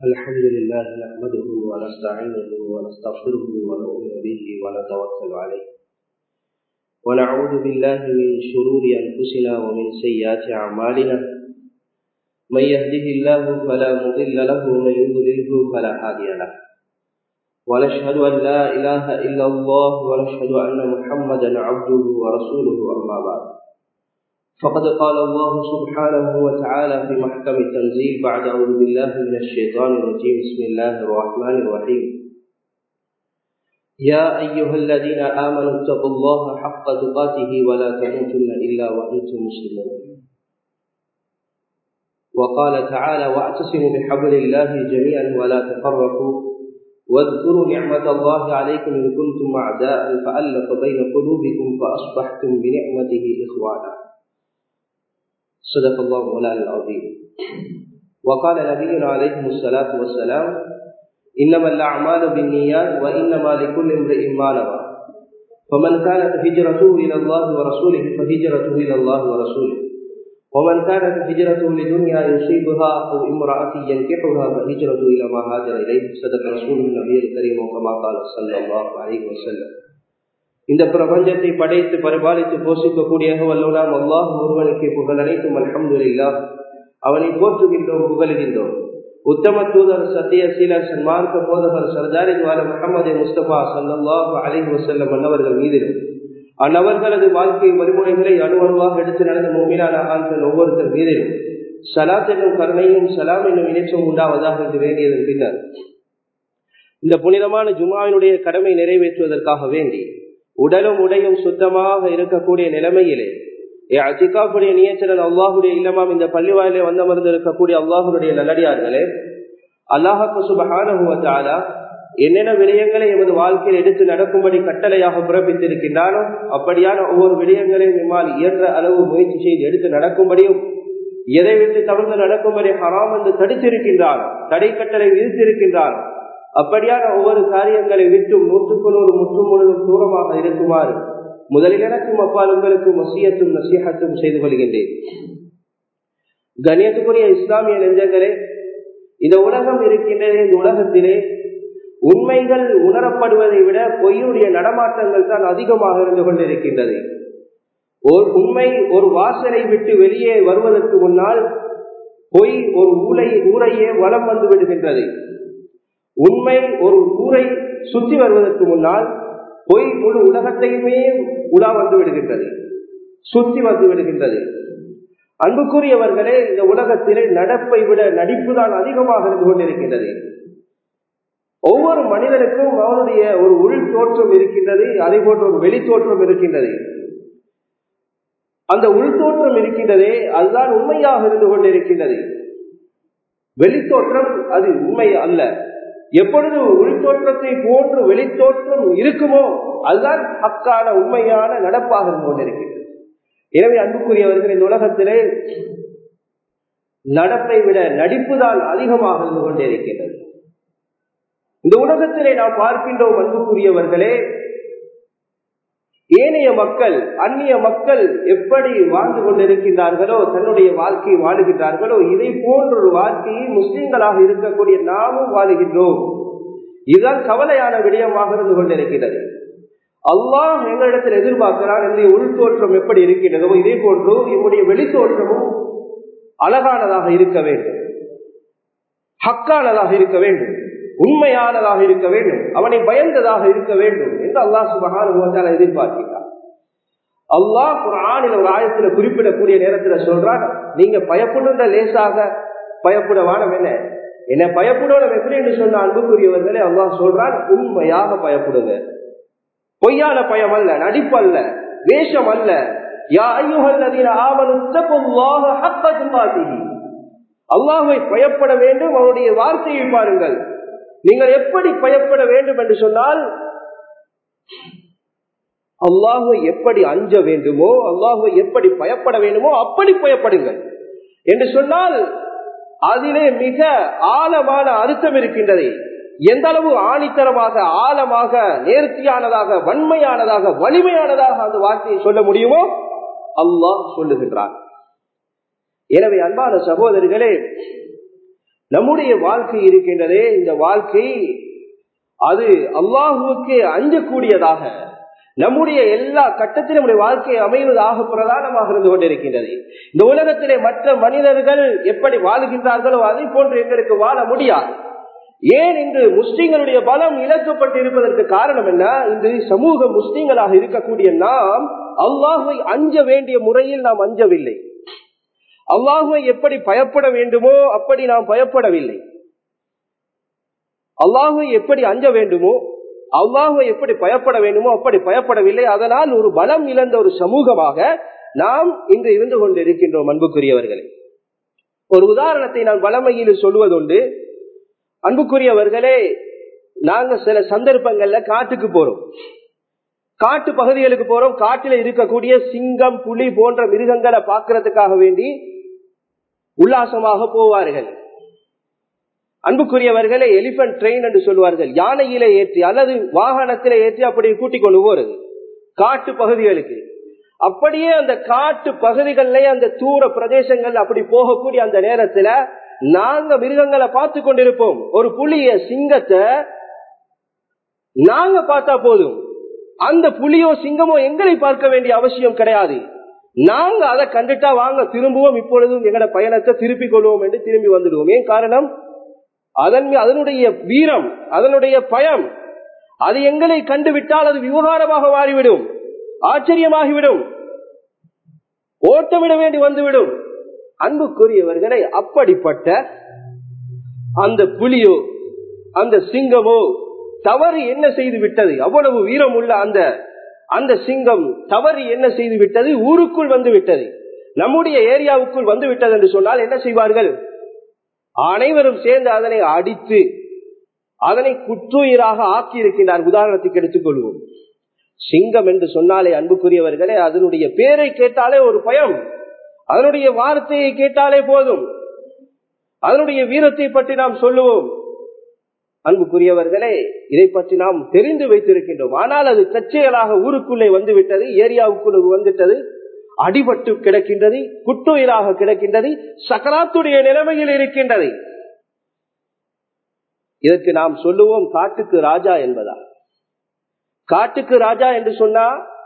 الحمد لله نحمده ونستعينه ونستغفره ونؤمن به ونتوكل عليه ونعوذ بالله من شرور أنفسنا ومن سيئات أعمالنا من يهده الله فلا مضل له ومن يضلله فلا هادي له ونشهد أن لا إله إلا الله ونشهد أن محمدا عبده ورسوله أما بعد فقد قال الله سبحانه وتعالى في محكم التنزيل بعد أعوذ بالله من الشيطان الرجيم بسم الله الرحمن الرحيم يا أيها الذين آمنوا اتقوا الله حق تقاته ولا تموتن إلا وأنتم مسلمون وقال تعالى واعتصموا بحبل الله جميعا ولا تفرقوا واذكروا نعمة الله عليكم إن كنتم أعداء فألف بين قلوبكم فأصبحتم بنعمته إخوانا صدق الله مولانا العظيم وقال نبينا عليه الصلاة والسلام إنما الأعمال بالنيات وإنما لكل امرئ ما نوى فمن كانت هجرته إلى الله ورسوله فهجرته إلى الله ورسوله ومن كانت هجرته لدنيا يصيبها أو امرأة ينكحها فهجرته إلى ما هاجر إليه صدق رسول النبي الكريم كما قال صلى الله عليه وسلم. இந்த பிரபஞ்சத்தை படைத்து பரிபாலித்து போஷிக்கக்கூடிய வல்லவனாம் அல்லாஹ் ஒருவனுக்கு புகழ் அனைத்தும் அல்ஹம்துலில்லாஹ். அவனை போற்றுகின்றோம், புகழுகின்றோம். உத்தம தூதர் சத்திய சீலர் சன்மார்க்க போதகர் சர்தாரி துவார முஹம்மது முஸ்தபா ஸல்லல்லாஹு அலைஹி வஸல்லம் அன்னவர்கள் மீதிலும் அன்னவர்களது வாழ்க்கை வழிமுறைகளை அணுவணுவாக எடுத்து நடந்த முஃமினான ஆண்கள் ஒவ்வொருத்தர் மீதிலும் ஸலாத் என்னும் கருணையும் ஸலாம் என்னும் இணைப்பும் உண்டாவதாக என்று வேண்டியதன் பின்னர் இந்த புனிதமான ஜும்ஆவினுடைய கடமை நிறைவேற்றுவதற்காக வேண்டி உடலும் உடையும் சுத்தமாக இருக்கக்கூடிய நிலைமையிலே இஅ்திகாஃபுடைய நியத்துடன் அல்லாஹ்வுடைய இல்லமாம் இந்த பள்ளிவாயிலே வந்தமர்ந்து இருக்கக்கூடிய அல்லாஹ்வுடைய நல்லடியார்களே, அல்லாஹ் சுப்ஹானஹு வ தஆலா என்னென்ன விடயங்களை எமது வாழ்க்கையில் எடுத்து நடக்கும்படி கட்டளையாக பிறப்பித்திருக்கின்றானோ அப்படியான ஒவ்வொரு விடயங்களையும் நம்மால் இயன்ற அளவு முயற்சி செய்து எடுத்து நடக்கும்படியும் எதை விட்டு தவிர்த்து நடக்கும்படி ஹராம் என்று தடுத்திருக்கின்றானோ, தடை கட்டளை விதித்திருக்கின்றானோ அப்படியான ஒவ்வொரு காரியங்களை விட்டும் 100% முற்றும் முழுதும் தூரமாக இருக்குமாறு முதலில் எனக்கும் அப்பால் உங்களுக்கும் வசியத்தும் நசீஹத்தும் செய்து கொள்கின்றேன். கண்ணியத்துக்குரிய இஸ்லாமிய நெஞ்சங்களே, இந்த உலகம் இருக்கின்றது. இந்த உலகத்திலே உண்மைகள் உணரப்படுவதை விட பொய்யுடைய நடமாட்டங்கள் தான் அதிகமாக இருந்து கொண்டிருக்கின்றது. ஒரு உண்மை ஒரு வாசலை விட்டு வெளியே வருவதற்கு முன்னால் பொய் ஒரு ஊரையே வலம் வந்து விடுகின்றது. உண்மை ஒரு ஊரை சுற்றி வருவதற்கு முன்னால் பொய் முழு உலகத்தையுமே உலா வந்து விடுகின்றது, சுற்றி வந்து விடுகின்றது. அன்புக்குரியவர்களே, இந்த உலகத்திலே நடப்பை விட நடிப்பு தான் அதிகமாக இருந்து கொண்டிருக்கின்றது. ஒவ்வொரு மனிதனுக்கும் அவனுடைய ஒரு உள் தோற்றம் இருக்கின்றது, அதே போன்ற ஒரு வெளி தோற்றம் இருக்கின்றது. அந்த உள் தோற்றம் இருக்கின்றதே அதுதான் உண்மையாக இருந்து கொண்டிருக்கின்றது. வெளித்தோற்றம் அது உண்மை அல்ல. எப்பொழுது உள்தோற்றத்தை போன்று வெளித்தோற்றம் இருக்குமோ அதுதான் ஹக்கான உண்மையான நடப்பாக இருந்து கொண்டிருக்கின்றது. எனவே அன்புக்குரியவர்கள், இந்த உலகத்திலே நடப்பை விட நடிப்பு தான் அதிகமாக இருந்து கொண்டிருக்கின்றது. இந்த உலகத்திலே நாம் பார்க்கின்றோம் அன்புக்குரியவர்களே, ஏனைய மக்கள் அந்நிய மக்கள் எப்படி வாழ்ந்து கொண்டிருக்கின்றார்களோ, தன்னுடைய வாழ்க்கையை வாழுகின்றார்களோ, இதை போன்ற ஒரு வாழ்க்கையை முஸ்லிம்களாக இருக்கக்கூடிய நாமும் வாழுகின்றோம். இதுதான் கவலையான விடயமாக இருந்து கொண்டிருக்கிறது. அல்லாஹ் எங்களிடத்தில் எதிர்பார்க்கிறான், என்னுடைய உள்தோற்றம் எப்படி இருக்கின்றதோ இதே போன்று என்னுடைய வெளித்தோற்றமும் அழகானதாக இருக்க வேண்டும், ஹக்கானதாக இருக்க வேண்டும், உண்மையானதாக இருக்க வேண்டும், அவனை பயந்ததாக இருக்க வேண்டும் என்று அல்லாஹ் சுப்ஹானஹு வ தஆலா எதிர்பார்க்கிறார். அல்லாஹ் குர்ஆனில் ஒரு ஆயத்துல குறிப்பிடக்கூடிய நேரத்துல சொல்றான், நீங்க பயப்படுற லேசாக பயப்பட வானம் என்ன பயப்படணும் எப்படி என்று சொன்ன அன்புக்குரியவர்களே, அல்லாஹ் சொல்றான் உண்மையாக பயப்படுங்க. பொய்யான பயம் அல்ல, நடிப்பு அல்ல, வேஷம் அல்ல. யா அய்யுஹல்லதீன ஆமனு தக்குல்லாஹ ஹக்க துகாதிஹி, அல்லாஹ்வை பயப்பட வேண்டும். அவருடைய வார்த்தையை பாருங்கள். நீங்கள் எப்படி பயப்பட வேண்டும் என்று சொன்னால், அல்லாஹ்வை எப்படி அஞ்ச வேண்டுமோ, அல்லாஹ்வை எப்படி பயப்பட வேண்டுமோ அப்படி பயப்படுங்கள் என்று சொன்னால் அதிலே மிக ஆழமான அர்த்தம் இருக்கின்றது. எந்த அளவு ஆணித்தரமாக, ஆழமாக, நேர்த்தியானதாக, வன்மையானதாக, வலிமையானதாக அந்த வார்த்தையை சொல்ல முடியுமோ அல்லாஹ் சொல்லுகின்றான். எனவே அன்பான சகோதரர்களே, நம்முடைய வாழ்க்கை இருக்கின்றதே, இந்த வாழ்க்கை அது அல்லாஹுவுக்கு அஞ்சக்கூடியதாக, நம்முடைய எல்லா கட்டத்திலும் நம்முடைய வாழ்க்கை அமைவதாக பிரதானமாக இருந்து கொண்டிருக்கின்றது. இந்த உலகத்திலே மற்ற மனிதர்கள் எப்படி வாழுகின்றார்களோ அதை போன்று எங்களுக்கு வாழ முடியாது. ஏன் இன்று முஸ்லிம்களுடைய பலம் இழக்கப்பட்டு இருப்பதற்கு காரணம் என்ன? இந்த சமூக முஸ்லிம்களாக இருக்கக்கூடிய நாம் அல்லாஹுவை அஞ்ச வேண்டிய முறையில் நாம் அஞ்சவில்லை. அல்லாஹுவை எப்படி பயப்பட வேண்டுமோ அப்படி நாம் பயப்படவில்லை. அல்லாஹுவை எப்படி அஞ்ச வேண்டுமோ, அல்லாஹுவை எப்படி பயப்பட வேண்டுமோ அப்படி பயப்படவில்லை. அதனால் ஒரு பலம் இழந்த ஒரு சமூகமாக நாம் இன்று இருந்து கொண்டிருக்கின்றோம். அன்புக்குரியவர்களே, ஒரு உதாரணத்தை நான் வளமையில் சொல்வதுண்டு. அன்புக்குரியவர்களே, நாங்க சில சந்தர்ப்பங்கள்ல காட்டுக்கு போறோம், காட்டு பகுதிகளுக்கு போறோம். காட்டில இருக்கக்கூடிய சிங்கம், புலி போன்ற மிருகங்களை பார்க்கறதுக்காக வேண்டி உல்லாசமாக போவார்கள். அன்புக்குரியவர்களே, எலிபென்ட் ட்ரெயின் என்று சொல்வார்கள். யானையில ஏற்றி அல்லது வாகனத்தில ஏற்றி அப்படி கூட்டிக் கொண்டு போறது காட்டு பகுதிகளுக்கு. அப்படியே அந்த காட்டு பகுதிகளிலே அந்த தூர பிரதேசங்கள் அப்படி போகக்கூடிய அந்த நேரத்துல நாங்க மிருகங்களை பார்த்து கொண்டிருப்போம். ஒரு புலிய, சிங்கத்தை நாங்க பார்த்தா போதும், அந்த புலியோ சிங்கமோ எங்களை பார்க்க வேண்டிய அவசியம் கிடையாது. நாங்க அதை கண்டுட்டா வாங்க திரும்புவோம், இப்பொழுதும் எங்களோட பயணத்தை திருப்பிக் கொள்வோம் என்று திரும்பி வந்துடுவோம். ஏன் காரணம்? அதனுடைய வீரம், அதனுடைய பயம், அது எங்களை கண்டுவிட்டால் அது விவகாரமாக மாறிவிடும், ஆச்சரியமாகிவிடும், ஓட்டமிட வேண்டி வந்துவிடும். அன்புக்குரியவர்களை, அப்படிப்பட்ட அந்த புலியோ அந்த சிங்கமோ தவறு என்ன செய்து விட்டது? அவ்வளவு வீரம் உள்ள அந்த சிங்கம் தவறு என்ன செய்து விட்டது? ஊருக்குள் வந்து விட்டது, நம்முடைய ஏரியாவுக்குள் வந்து விட்டது என்று சொன்னால் என்ன செய்வார்கள்? அனைவரும் சேர்ந்து அதனை அடித்து அதனை குற்றுயிராக ஆக்கி இருக்கின்றார். உதாரணத்துக்கு எடுத்துக்கொள்வோம். சிங்கம் என்று சொன்னாலே அன்புக்குரியவர்களே, அதனுடைய பேரை கேட்டாலே ஒரு பயம், அதனுடைய வார்த்தையை கேட்டாலே போதும், அதனுடைய வீரத்தை பற்றி நாம் சொல்லுவோம். அன்புக்குரியவர்களே, இதை பற்றி நாம் தெரிந்து வைத்திருக்கின்றோம். ஆனால் அது தற்செயலாக ஊருக்குள்ளே வந்துவிட்டது, ஏரியாவுக்குள்ளே வந்துவிட்டது, அடிபட்டு கிடக்கின்றது, குற்றுயிராக கிடக்கின்றது, சக்கராத்துடைய நிலைமையில் இருக்கின்றது. இதற்கு நாம் சொல்லுவோம் காட்டுக்கு ராஜா என்பதா? காட்டுக்கு ராஜா என்று சொன்னா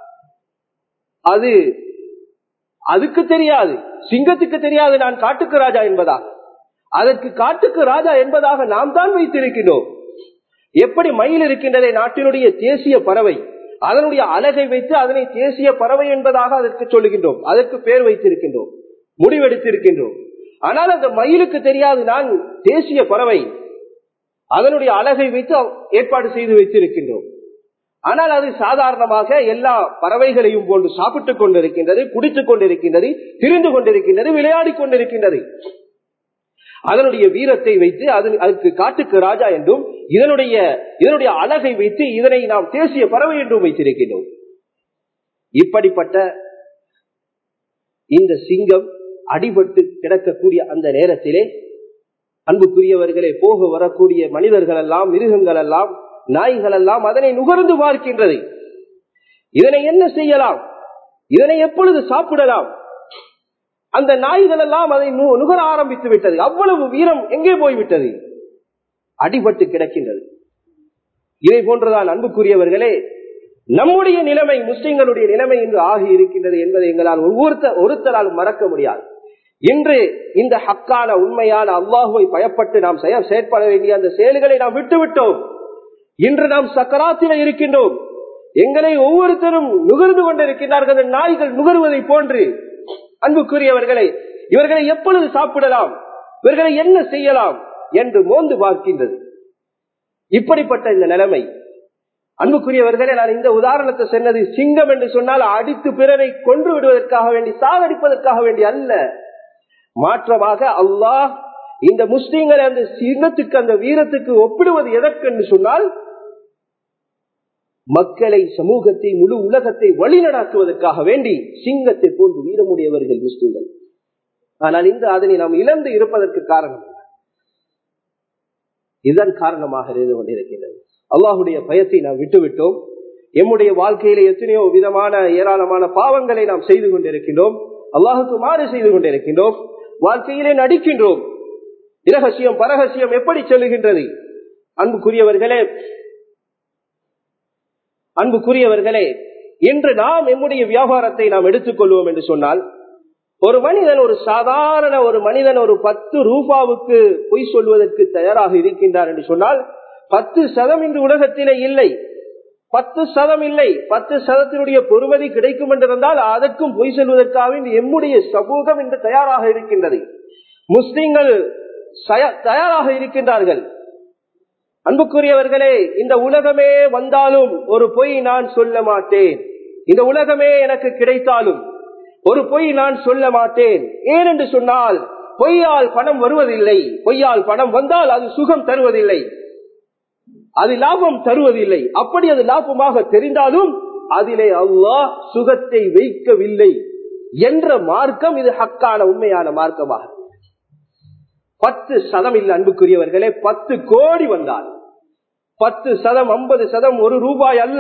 அதுக்கு தெரியாது, சிங்கத்துக்கு தெரியாது நான் காட்டுக்கு ராஜா என்பதா. அதற்கு காட்டுக்கு ராஜா என்பதாக நாம் தான் வைத்திருக்கிறோம். எப்படி மயில் இருக்கின்றதே நாட்டினுடைய தேசிய பறவை, அதனுடைய அழகை வைத்து அதனை தேசிய பறவை என்பதாக அதற்கு சொல்லுகின்றோம், அதற்கு பேர் வைத்திருக்கின்றோம், முடிவெடுத்திருக்கின்றோம். ஆனால் அந்த மயிலுக்கு தெரியாது நான் தேசிய பறவை, அதனுடைய அழகை வைத்து ஏற்பாடு செய்து வைத்திருக்கின்றோம். ஆனால் அது சாதாரணமாக எல்லா பறவைகளையும் போன்று சாப்பிட்டுக் கொண்டிருக்கின்றது, குடித்துக் கொண்டிருக்கின்றது, திரிந்து கொண்டிருக்கின்றது, விளையாடி கொண்டிருக்கின்றது. அதனுடைய வீரத்தை வைத்து அதுக்கு காட்டுக்கு ராஜா என்றும், இதனுடைய அழகை வைத்து இதனை நாம் தேசிய பறவை என்றும் வைத்திருக்கின்றோம். இப்படிப்பட்ட இந்த சிங்கம் அடிபட்டு கிடக்கக்கூடிய அந்த நேரத்திலே அன்புக்குரியவர்களே, போக வரக்கூடிய மனிதர்கள் எல்லாம், மிருகங்கள் எல்லாம், நாய்கள் எல்லாம் அதனை நுகர்ந்து பார்க்கின்றது. இதனை என்ன செய்யலாம், இதனை எப்பொழுது சாப்பிடலாம்? அந்த நாய்கள் எல்லாம் அதை நுகர ஆரம்பித்து விட்டது. அவ்வளவு வீரம் எங்கே போய்விட்டது? அடிபட்டு கிடக்கின்றது. இதை போன்றுதான் அன்புக்குரியவர்களே நம்முடைய நிலைமை, முஸ்லிம்களுடைய நிலைமை இன்று ஆகி இருக்கின்றது என்பதை எங்களால் ஒருத்தரால் மறக்க முடியாது. இன்று இந்த ஹக்கான உண்மையான அல்லாஹுவை பயப்பட்டு நாம் செயற்பட வேண்டிய அந்த செயல்களை நாம் விட்டுவிட்டோம். இன்று நாம் சக்கராத்தில இருக்கின்றோம். எங்களை ஒவ்வொருத்தரும் நுகர்ந்து கொண்டிருக்கிறார்கள், நாய்கள் நுகர்வதை போன்று. அன்புக்குரியவர்களை, இவர்களை எப்பொழுது சாப்பிடலாம், இவர்களை என்ன செய்யலாம் என்று மோந்து பார்க்கின்றது. இப்படிப்பட்ட இந்த நிலைமை அன்புக்குரியவர்களே, நான் இந்த உதாரணத்தை சொன்னது, சிங்கம் என்று சொன்னால் அடித்து பிறரை கொன்று விடுவதற்காக வேண்டி, சாகடிப்பதற்காக வேண்டி அல்ல. மாற்றமாக அல்லாஹ் இந்த முஸ்லிம்களை அந்த சிங்கத்துக்கு, அந்த வீரத்துக்கு ஒப்பிடுவது எதற்கு என்று சொன்னால், மக்களை, சமூகத்தை, முழு உலகத்தை வழிநடாக்குவதற்காக வேண்டி சிங்கத்தை போன்று வீரமுடையவர்கள் முஸ்லிம்கள். ஆனால் இந்த அதனை நாம் இழந்து இருப்பதற்கு காரணம் இதன் காரணமாக இருந்து கொண்டிருக்கின்றது. அல்லாஹுடைய பயத்தை நாம் விட்டுவிட்டோம். எம்முடைய வாழ்க்கையில எத்தனையோ விதமான ஏராளமான பாவங்களை நாம் செய்து கொண்டிருக்கின்றோம். அல்லாஹுக்கு மாறு செய்து கொண்டிருக்கின்றோம். வாழ்க்கையிலே நடிக்கின்றோம். இரகசியம் பரகசியம் எப்படி செல்லுகின்றது? அன்புக்குரியவர்களே, இன்று நாம் நம்முடைய வியாபாரத்தை நாம் எடுத்துக்கொள்வோம் என்று சொன்னால், ஒரு மனிதன், ஒரு சாதாரண ஒரு மனிதன் ஒரு 10 ரூபாவுக்கு பொய் சொல்வதற்கு தயாராக இருக்கின்றார் என்று சொன்னால் 10% இந்த உலகத்திலே இல்லை. 10% இல்லை. 10% பொறுமதி கிடைக்கும் என்றிருந்தால் அதற்கும் பொய் சொல்வதற்காக எம்முடைய சமூகம் இன்று தயாராக இருக்கின்றது. முஸ்லிம்கள் தயாராக இருக்கின்றார்கள். அன்புக்குரியவர்களே, இந்த உலகமே வந்தாலும் ஒரு பொய் நான் சொல்ல மாட்டேன். இந்த உலகமே எனக்கு கிடைத்தாலும் ஒரு பொய் நான் சொல்ல மாட்டேன். ஏனென்று சொன்னால் பொய்யால் பணம் வருவதில்லை. பொய்யால் பணம் வந்தால் அது சுகம் தருவதில்லை, அது லாபம் தருவதில்லை. அப்படி அது லாபமாக தெரிந்தாலும் அதிலே அல்லாஹ் சுகத்தை வைக்கவில்லை என்ற மார்க்கம் இது ஹக்கான உண்மையான மார்க்கமாக. 10% இல்லை அன்புக்குரியவர்களே. 10 கோடி வந்தால் 10%, 50%, 1 ரூபாய் அல்ல,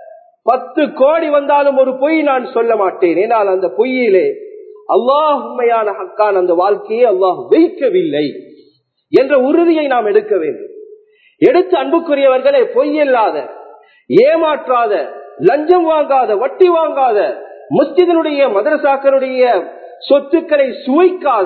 10 கோடி வந்தாலும் ஒரு பொய் நான் சொல்ல மாட்டேன். ஏனால் அந்த பொய்யிலே அல்லாஹ் உண்மையான ஹக்கான அந்த வாழ்க்கையை அல்லாஹ் வைக்கவில்லை என்ற உறுதியை நாம் எடுக்க வேண்டும். எடுத்து அன்புக்குரியவர்களே, பொய்யில்லாத, ஏமாற்றாத, லஞ்சம் வாங்காத, வட்டி வாங்காத, மஸ்ஜிதினுடைய மதரசாக்களுடைய சொத்துக்களை சுவைக்காத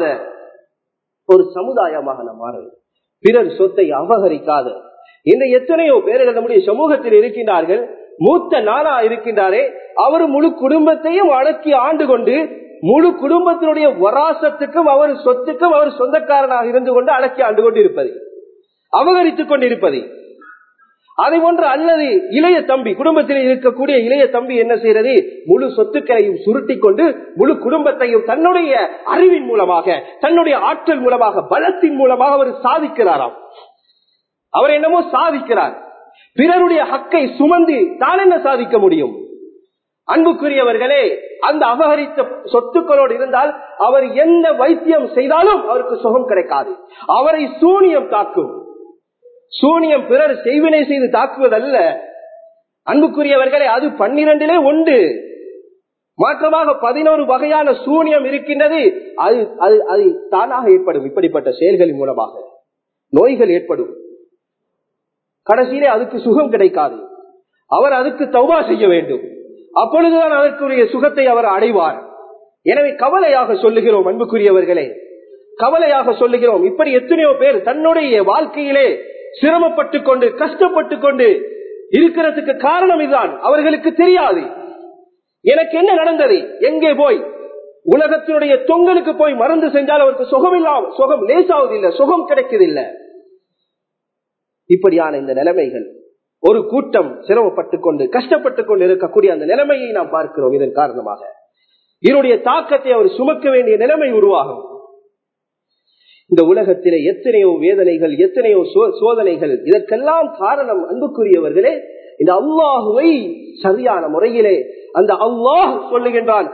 ஒரு சமுதாயமாக நாம் மாற வேண்டும். பிறர் சொத்தை அபகரிக்காத இந்த எத்தனையோ பேர்கள் நம்முடைய சமூகத்தில் இருக்கின்றார்கள். மூத்த நானா இருக்கின்றாரே, அவர் முழு குடும்பத்தையும் அடக்கி ஆண்டு கொண்டு முழு குடும்பத்தினுடைய வராசத்துக்கும் அவர் சொத்துக்கும் அவர் சொந்தக்காரனாக இருந்து கொண்டு அடக்கி ஆண்டு கொண்டு இருப்பது, அபகரித்துக் கொண்டிருப்பது. அதை போன்று அல்லது இளைய தம்பி, குடும்பத்தில் இருக்கக்கூடிய இளைய தம்பி என்ன செய்யறது? முழு சொத்துக்களையும் சுருட்டி கொண்டு முழு குடும்பத்தையும் தன்னுடைய அறிவின் மூலமாக, தன்னுடைய ஆற்றல் மூலமாக, பலத்தின் மூலமாக அவர் சாதிக்கிறாராம். அவர் என்னமோ சாதிக்கிறார். பிறருடைய ஹக்கை சுமந்து தான் என்ன சாதிக்க முடியும்? அன்புக்குரியவர்களே, அந்த அபகரித்த சொத்துக்களோடு இருந்தால் அவர் என்ன வைத்தியம் செய்தாலும் அவருக்கு சுகம் கிடைக்காது. அவரை சூனியம் தாக்கும். சூனியம் பிறர் செய்வினை செய்து தாக்குவதல்ல அன்புக்குரியவர்களே, அது 12 உண்டு. மாற்றமாக 11 வகையான சூனியம் இருக்கின்றது. அது தானாக ஏற்படும். இப்படிப்பட்ட செயல்களின் மூலமாக நோய்கள் ஏற்படும். கடைசியிலே அதுக்கு சுகம் கிடைக்காது. அவர் அதுக்கு தௌபா செய்ய வேண்டும். அப்பொழுதுதான் அதற்குரிய சுகத்தை அவர் அடைவார். எனவே கவலையாக சொல்லுகிறோம் அன்புக்குரியவர்களே, கவலையாக சொல்லுகிறோம். இப்படி எத்தனையோ பேர் தன்னுடைய வாழ்க்கையிலே சிரமப்பட்டு கொண்டு கஷ்டப்பட்டு கொண்டு இருக்கிறதுக்கு காரணம் இதுதான். அவர்களுக்கு தெரியாது எனக்கு என்ன நடந்தது, எங்கே போய் உலகத்தினுடைய தொங்கலுக்கு போய் மருந்து செஞ்சால் அவருக்கு சுகம் லேசாவதில்லை, சுகம் கிடைக்கதில்லை. இப்படியான இந்த நிலைமைகள், ஒரு கூட்டம் சிரமப்பட்டுக் கொண்டு கஷ்டப்பட்டுக் கொண்டு இருக்கக்கூடிய அந்த நிலைமையை நாம் பார்க்கிறோம். இதன் காரணமாக இதனுடைய தாக்கத்தை அவர் சுமக்க வேண்டிய நிலைமை உருவாகும். இந்த உலகத்திலே எத்தனையோ வேதனைகள், எத்தனையோ சோதனைகள். இதற்கெல்லாம் காரணம் அன்புக்குரியவர்களே, இந்த அல்லாஹுவை சரியான முறையிலே அந்த அல்லாஹ் சொல்லுகின்றான்,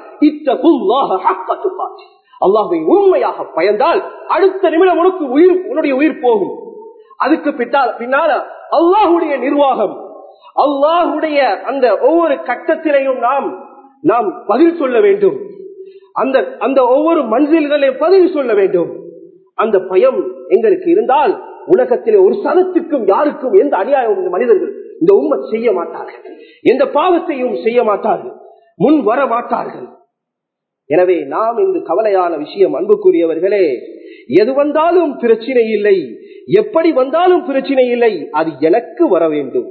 அல்லாஹுவை உண்மையாக பயந்தால் அடுத்த நிமிடம் உன்னுடைய உயிர் போகும். அதுக்கு பின்னால அல்லாஹுடைய நிர்வாகம், அல்லாஹுடைய அந்த ஒவ்வொரு கட்டத்திலையும் நாம் பதில் சொல்ல வேண்டும். அந்த ஒவ்வொரு மன்சில்களையும் பதில் சொல்ல வேண்டும். அந்த பயம் எங்களுக்கு இருந்தால் உலகத்திலே ஒரு சனத்துக்கும் யாருக்கும் எந்த அநியாயம் மனிதர்கள் இந்த உம்மத் செய்ய மாட்டார்கள், எந்த பாவத்தையும் செய்ய மாட்டார்கள், முன் வர மாட்டார்கள். எனவே நாம் இந்த கவலையான விஷயம் அன்புக்குரியவர்களே, எது வந்தாலும் பிரச்சனை இல்லை, எப்படி வந்தாலும் பிரச்சனை இல்லை, அது எனக்கு வர வேண்டும்.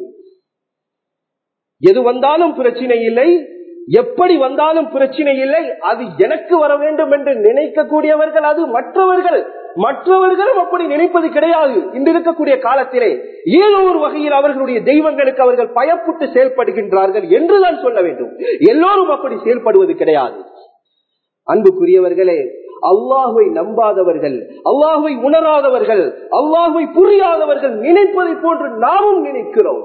எது வந்தாலும் பிரச்சனை இல்லை, எப்படி வந்தாலும் பிரச்சனை இல்லை, அது எனக்கு வர வேண்டும் என்று நினைக்கக்கூடியவர்கள் அது மற்றவர்களும் அப்படி நினைப்பது கிடையாது. இன்று இருக்கக்கூடிய காலத்திலே ஏதோ ஒரு வகையில் அவர்களுடைய தெய்வங்களுக்கு அவர்கள் பயப்பட்டு செயல்படுகின்றார்கள் என்றுதான் சொல்ல வேண்டும். எல்லோரும் அப்படி செயல்படுவது கிடையாது. அன்புக்குரியவர்களே, அல்லாஹ்வை நம்பாதவர்கள், அல்லாஹ்வை உணராதவர்கள், அல்லாஹ்வை புரியாதவர்கள் நினைப்பதை போன்று நாமும் நினைக்கிறோம்.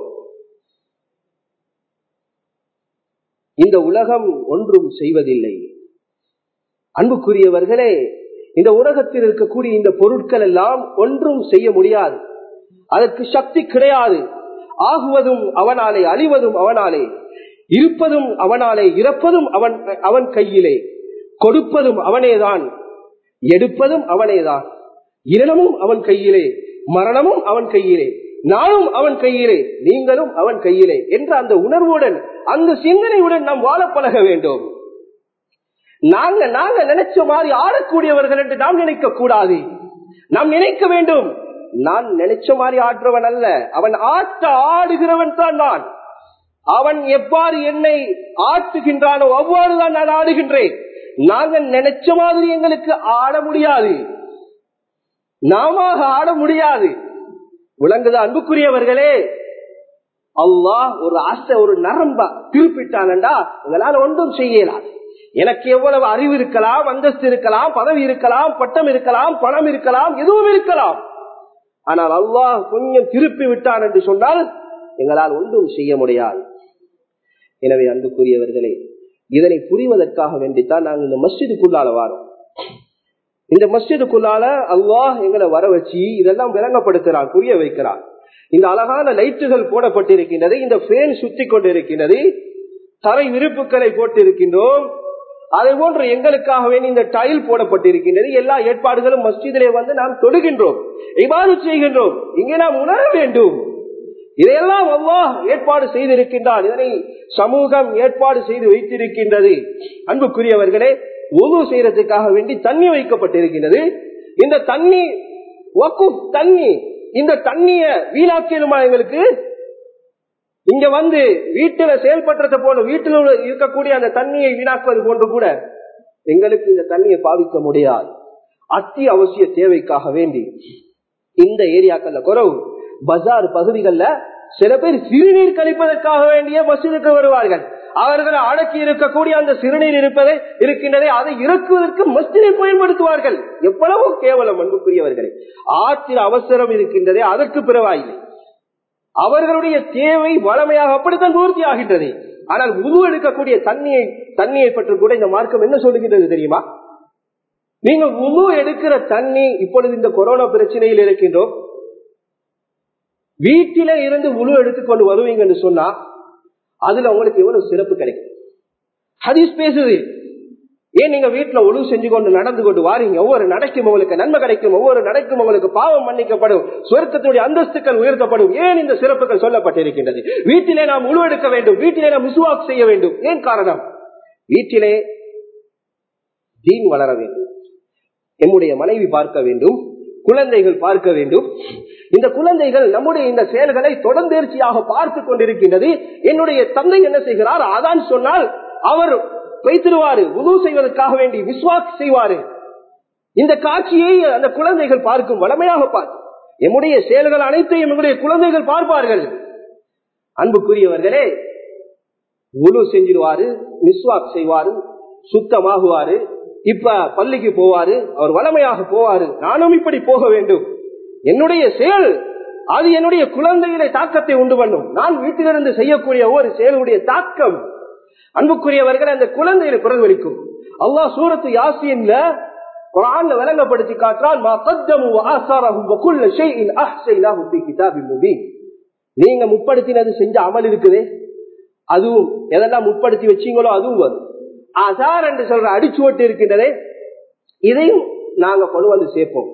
இந்த உலகம் ஒன்றும் செய்வதில்லை. அன்புக்குரியவர்களே, இந்த உலகத்தில் இருக்கக்கூடிய இந்த பொருட்கள் எல்லாம் ஒன்றும் செய்ய முடியாது. அதற்கு சக்தி கிடையாது. ஆகுவதும் அவனாலே, அழிவதும் அவனாலே, இருப்பதும் அவனாலே, இறப்பதும் அவன் கையிலே, கொடுப்பதும் அவனேதான், எடுப்பதும் அவனேதான். இரணமும் அவன் கையிலே, மரணமும் அவன் கையிலே, நானும் அவன் கையிலே, நீங்களும் அவன் கையிலே என்ற அந்த உணர்வுடன், அந்த சிந்தனையுடன் நாம் வாழ பழக வேண்டும். நாங்க நினைச்ச மாதிரி ஆடக்கூடியவர்கள் என்று நாம் நினைக்க கூடாது. நாம் நினைக்க வேண்டும், நான் நினைச்ச மாதிரி ஆடுறவன் அல்ல, அவன் ஆடுகிறவன் தான் நான். அவன் எவ்வாறு என்னை ஆட்டுகின்றானோ அவ்வாறுதான் நான் ஆடுகின்றேன். நாங்கள் நினைச்ச மாதிரி எங்களுக்கு ஆட முடியாது, நாம ஆட முடியாது. விளங்குதா அன்புக்குரியவர்களே? அல்லாஹ் ஒரு ஆசை, ஒரு நரம்பா திருப்பிட்டானண்டா உங்களால் ஒன்றும் செய்யலாம். எனக்கு எவ்வளவு அறிவு இருக்கலாம், அந்தஸ்து இருக்கலாம், பதவி இருக்கலாம், பட்டம் இருக்கலாம், பணம் இருக்கலாம், எதுவும் இருக்கலாம். ஆனால் அல்லாஹ் கொஞ்சம் திருப்பி விட்டான் என்று சொன்னால் எங்களால் ஒன்றும் செய்ய முடியாது. எனவே அன்புக்குரியவர்களே, இதனை புரிவதற்காக வேண்டித்தான் நாங்கள் இந்த மஸ்ஜிதுக்குள்ளால வாரோம். இந்த மஸ்ஜிதுக்குள்ளால அல்லாஹ் எங்களை வர வச்சு இதெல்லாம் விளங்கப்படுத்துறான், புரிய வைக்கிறான். இந்த அழகான லைட்டுகள் போடப்பட்டிருக்கின்றது, இந்த ஃபேன் சுத்தி கொண்டு இருக்கின்றது, தரை விரிப்புகளை போட்டு இருக்கின்றோம். அதே போன்று எங்களுக்காக வேண்டி இந்த டைல் போடப்பட்டிருக்கின்றது. எல்லா ஏற்பாடுகளும் மஸ்ஜிதிலே வந்து நாம் தொடுகின்றோம், இபாதத் செய்கின்றோம். இங்கே நாம் உணர வேண்டும், இதையெல்லாம் அல்லாஹ் ஏற்பாடு செய்திருக்கின்றான். இதனை சமூகம் ஏற்பாடு செய்து வைத்திருக்கின்றது. அன்புக்குரியவர்களே, வுது செய்யறதுக்காக வேண்டி தண்ணி வைக்கப்பட்டிருக்கின்றது. இந்த தண்ணி வக்குப் தண்ணி, இந்த தண்ணிய வீணாக்கணுமா எங்களுக்கு? இங்க வந்து வீட்டுல செயல்படுறது போல, வீட்டில் இருக்கக்கூடிய அந்த தண்ணியை வீணாக்குவது போன்று கூட எங்களுக்கு இந்த தண்ணியை பாவிக்க முடியாது. அத்தியாவசிய தேவைக்காக வேண்டி இந்த ஏரியாக்கள்ல குறவு, பஜார் பகுதிகளில் சில பேர் சிறுநீர் கழிப்பதற்காக வேண்டிய மஸ்ஜிதுக்கு வருவார்கள். அவர்கள் அடக்கி இருக்கக்கூடிய அந்த சிறுநீர் இருக்கின்றதை அதை இறக்குவதற்கு மஸ்ஜிதை பயன்படுத்துவார்கள். எவ்வளவோ கேவலம் அன்புக்குரியவர்களே! ஆற்றில் அவசரம் இருக்கின்றதே, அதற்கு பிறவாயில்லை. அவர்களுடைய தேவை வளமையாக அப்படித்தான் பூர்த்தி ஆகின்றது. ஆனால் வுது எடுக்கக்கூடிய தண்ணியை பற்றி கூட இந்த மார்க்கம் என்ன சொல்லுகின்றது தெரியுமா? நீங்க வுது எடுக்கிற தண்ணி, இப்பொழுது இந்த கொரோனா பிரச்சனையில் இருக்கின்றோம், வீட்டில இருந்து வுது எடுத்துக்கொண்டு வருவீங்கன்னு சொன்னா அதுல உங்களுக்கு எவ்வளவு சிறப்பு கிடைக்கும். ஹதீஸ் பேசுது. ஏன் நீங்க வீட்டுல ஒழு செஞ்சு கொண்டு நடந்து கொண்டு வாரீங்க, ஒவ்வொரு நடைக்கும் உங்களுக்கு நன்மை கிடைக்கும், ஒவ்வொரு நடைக்கும் உங்களுக்கு பாவம் மன்னிக்கப்படும், சொர்க்கத்துடைய அந்தஸ்துக்கள் உயர்த்தப்படும். ஏன் இந்த சிறப்புகள் சொல்லப்பட்டிருக்கின்றது? வீட்டிலே நாம் உழு எடுக்க வேண்டும், வீட்டிலே நாம் மிஸ்வாக் செய்ய வேண்டும். ஏன் காரணம்? வீட்டிலே தீன் வளர வேண்டும், நம்முடைய மனைவி பார்க்க வேண்டும், குழந்தைகள் பார்க்க வேண்டும். இந்த குழந்தைகள் நம்முடைய இந்த செயல்களை தொடர்ந்தேர்ச்சியாக பார்த்து கொண்டிருக்கின்றது. என்னுடைய தந்தை என்ன செய்கிறார், அதான் சொன்னால் அவர் வைத்திருவாரு, வுது செய்வதற்காக வேண்டி மிஸ்வாக் செய்வாரு. இந்த காட்சியை அந்த குழந்தைகள் பார்க்கும், வளமையாக பார்க்கும். நம்முடைய செயல்கள் அனைத்தையும் நம்முடைய குழந்தைகள் பார்ப்பார்கள். அன்புக்குரியவர்களே, வுது செஞ்சிருவாரு, மிஸ்வாக் செய்வாரு, சுத்தமாகுவாரு, இப்ப பள்ளிக்கு போவாரு, அவர் வளமையாக போவாரு. நானும் இப்படி போக வேண்டும். என்னுடைய செயல் அது என்னுடைய குழந்தைகளை தாக்கத்தை உண்டு பண்ணும். நான் வீட்டிலிருந்து செய்யக்கூடிய ஒவ்வொரு செயலுடைய தாக்கம் அன்புக்குரியவர்கள் அந்த குழந்தைகளை பிரதிபலிக்கும். அல்லாஹ் சூரத்து யாசீன்ல குர்ஆன்ல விளங்கப்படுத்தி காட்டுறான், மா கத்தமு வஆஸரஹும் வகுல்ல ஷைஇன் அஹ்ஸைனாஹு ஃபீ கிதாபின் முபீன். நீங்க முற்படுத்தினது செஞ்ச அமல் இருக்குதே, அதுவும் எதெல்லாம் முற்படுத்தி வச்சீங்களோ அதுவும் வரும். ஆசார் என்று சொல்ற அடிச்சுவட்டு இருக்கின்றதே, இதையும் நாங்க கொண்டு வந்து சேர்ப்போம்.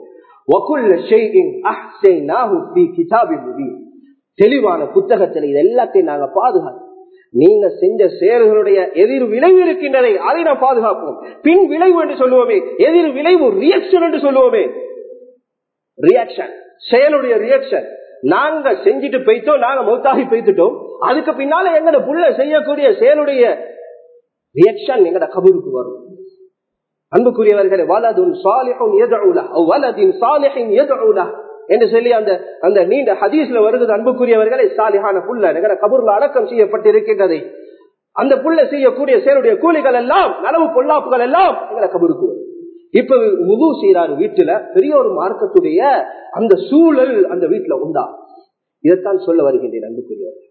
தெளிவான புத்தகத்தில் இது எல்லாத்தையும் நாங்க பாதுகாப்போம். நீங்க செஞ்ச செயல்களுடைய எதிர் விளைவு இருக்கின்றதை அதை நாம் பாதுகாப்போம். பின் விளைவு என்று சொல்லுவோமே, எதிர் விளைவு ரியாக்ஷன் என்று சொல்லுவோமே, ரியாக்ஷன் செயலுடைய ரியாக்ஷன். நாங்க செஞ்சுட்டு போய்த்தோம், நாங்க மௌத்தாகி போய்த்துட்டோம், அதுக்கு பின்னால எங்கட புள்ள செய்யக்கூடிய செயலுடைய ரியாக்ஷன் எங்கட கபருக்கு வரும். அன்புக்குரியவர்களே, வலதுன் சாலிஹுன் யதுஉ லஹு வலதின் சாலிஹின் யதுஉ லஹு என்று சொல்லி அந்த நீண்ட ஹதீஸ்ல வருகிறது. அன்புக்குரியவர்களே, சாலிஹான புள்ள எங்கட கபர்ல அடக்கம் செய்யப்பட்டிருக்கின்றது. அந்த புள்ள செய்யக்கூடிய செயலுடைய கூலிகள் எல்லாம், நலவு பொல்லாப்புகள் எல்லாம் எங்கட கபருக்கு வரும். இப்ப வுது செய்யறாரு வீட்டுல, பெரிய ஒரு மார்க்கத்துடைய அந்த சூழல் அந்த வீட்டுல உண்டா? இதைத்தான் சொல்ல வருகின்றேன் அன்புக்குரியவர்கள்.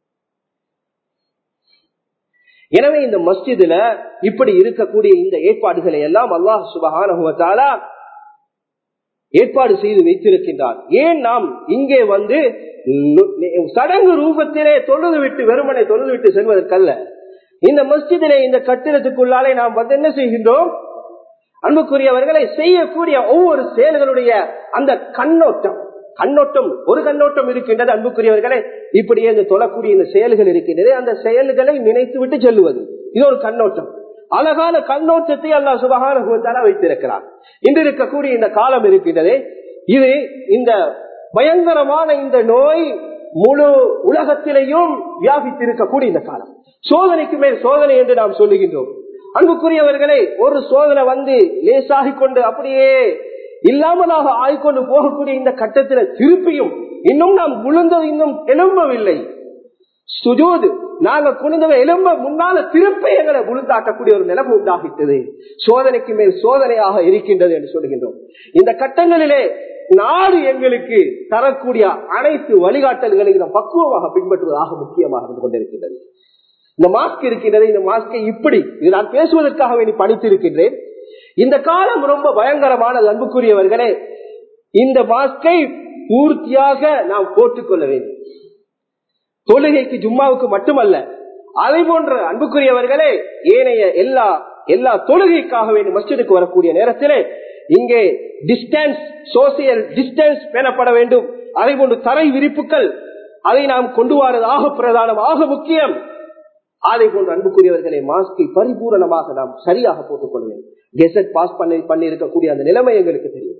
எனவே இந்த மஸ்ஜிதுல இப்படி இருக்கக்கூடிய இந்த ஏற்பாடுகளை எல்லாம் அல்லாஹ் சுப்ஹானஹு வ தஆலா ஏற்பாடு செய்து வைத்திருக்கின்றார். ஏன் நாம் இங்கே வந்து சடங்கு ரூபத்திலே தொழுது விட்டு வெறுமனை தொழுது விட்டு செல்வதற்கல்ல, இந்த மஸ்ஜிதிலே இந்த கட்டிடத்துக்குள்ளாலே நாம் வந்து என்ன செய்கின்றோம், அன்புக்குரியவர்களை செய்யக்கூடிய ஒவ்வொரு செயல்களுடைய அந்த கண்ணோட்டம் ஒரு கண்ணோட்டம் இருக்கின்றது. அன்புக்குரியவர்களை இப்படியே இந்த தொழக்கூடிய இந்த செயல்கள் இருக்கின்றது, அந்த செயல்களை நினைத்து விட்டு செல்லுவது, இது ஒரு கண்ணோட்டம். அழகான கண்ணோட்டத்தை அல்லாஹ் சுப்ஹானஹு வ தஆலா வைத்திருக்கிறார். இன்று இருக்கக்கூடிய இந்த காலம் இருக்கின்றதே, இது இந்த பயங்கரமான இந்த நோய் முழு உலகத்திலேயும் வியாபித்திருக்கக்கூடிய இந்த காலம், சோதனைக்கு மேல் சோதனை என்று நாம் சொல்லுகின்றோம். அன்புக்குரியவர்களே, ஒரு சோதனை வந்து லேசாகிக் கொண்டு அப்படியே இல்லாமலாக ஆய்கொண்டு போகக்கூடிய இந்த கட்டத்தில் திருப்பியும் இன்னும் நாம் விழுந்தது இன்னும் எழும்பவில்லை. சுஜூது நாங்க குனிந்தவை எலும்ப முன்னால திருப்பி எங்களை விழுந்தாட்டக்கூடிய ஒரு நிலைமை உண்டாகிட்டது. சோதனைக்கு மேல் சோதனையாக இருக்கின்றது என்று சொல்லுகின்றோம். இந்த கட்டங்களிலே நாடு எங்களுக்கு தரக்கூடிய அனைத்து வழிகாட்டல்களை நாம் பக்குவமாக பின்பற்றுவதாக முக்கியமாக இருந்து கொண்டிருக்கின்றது. இந்த மாஸ்க் இருக்கின்றது, இந்த மாஸ்கை இப்படி இது நான் பேசுவதற்காக வேண்டி பணித்திருக்கின்றேன். இந்த காலம் ரொம்ப பயங்கரமானது. அன்புக்குரியவர்களே, இந்த மாஸ்கை பூர்த்தியாக நாம் போட்டுக்கொள்ள வேண்டும். தொழுகைக்கு ஜும்மாவுக்கு மட்டுமல்ல, அதை போன்ற அன்புக்குரியவர்களே ஏனைய எல்லா தொழுகைக்காக வேண்டி மஸ்ஜிதுக்கு வரக்கூடிய நேரத்திலே இங்கே டிஸ்டன்ஸ், சோசியல் டிஸ்டன்ஸ் பேணப்பட வேண்டும். அதை போன்று தரை விரிப்புகள் அதை நாம் கொண்டு வரதாக பிரதானம், ஆக முக்கியம். அதை போன்று அன்புக்குரியவர்களை மாஸ்கை பரிபூரணமாக நாம் சரியாக போட்டுக் கொள்ள வேண்டும். கெசட் பாஸ் பண்ணி இருக்கக்கூடிய அந்த நிலைமை எங்களுக்கு தெரியும்.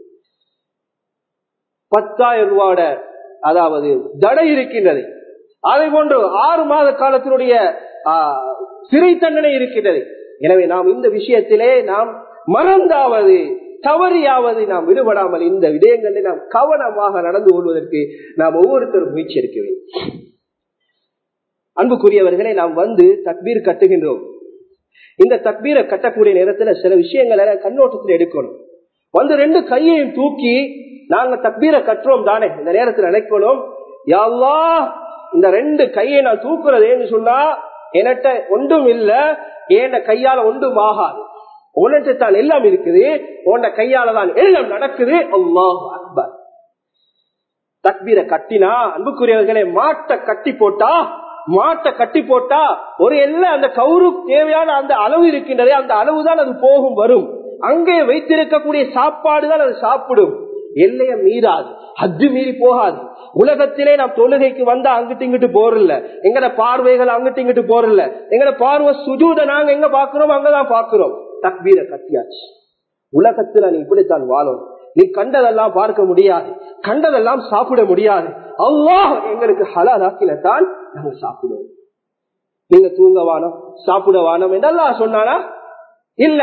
10,000 ரூபாயோட அதாவது தடை இருக்கின்றது. அதை போன்று 6 மாத காலத்தினுடைய சிறை தண்டனை இருக்கின்றது. எனவே நாம் இந்த விஷயத்திலே நாம் மறந்தாவது தவறியாவது நாம் விடுபடாமல் இந்த விடயங்களில் நாம் கவனமாக நடந்து கொள்வதற்கு நாம் ஒவ்வொருத்தரும் முயற்சி எடுக்க வேண்டும். அன்புக்குரியவர்களை, நாம் வந்து தக்பீர் கட்டுகின்றோம். இந்த தக்பீரை கட்டக்கூடிய நேரத்தில் சில விஷயங்களை கண்ணோட்டத்தில் எடுக்கணும். வந்து 2 கையையும் தூக்கி நாங்க தக்பீரை கட்டுறோம் தானே, இந்த நேரத்தில் நினைக்கணும், யா அல்லாஹ் இந்த 2 கையை நான் தூக்குறதேன்னு சொன்னா என்கிட்ட ஒன்றும் இல்ல, என் கையால ஒன்றும் ஆகாது, உனக்கு தான் எல்லாம் இருக்குது, உன்ன கையால தான் எல்லாம் நடக்குது. அல்லாஹ் அக்பர். தக்பீரை கட்டினா அன்புக்குரியவர்களே, மாட்டை கட்டி போட்டா ஒரு எல்லை அந்த கவுரு தேவையான அந்த அளவு இருக்கின்றதே, அந்த அளவுதான் அது போகும் வரும். அங்கே வைத்திருக்கக்கூடிய சாப்பாடு தான் அது சாப்பிடும், எல்லைய மீறாது, ஹஜ்ஜு மீறி போகாது. உலகத்திலே நாம் தொழுகைக்கு வந்தா அங்கிட்டு இங்கிட்டு போறல, எங்கட பார்வைகள் அங்கிட்டு இங்கிட்டு போறல, எங்கட பார்வை சுஜூத நாங்க எங்க பாக்குறோம் அங்கதான் பாக்குறோம். தக்பீரை கட்டியாச்சு. உலகத்துல நீ இப்படித்தான் வாழும், நீ கண்டதெல்லாம் பார்க்க முடியாது, கண்டதெல்லாம் சாப்பிட முடியாது. அல்லாஹ் எங்களுக்கு ஹலால் ஆக்கினதான் நாங்க சாப்பிடுவோம். நீங்க தூங்க வானம் சாப்பிட வானம் என்று அல்லாஹ் சொன்னானா? இல்ல.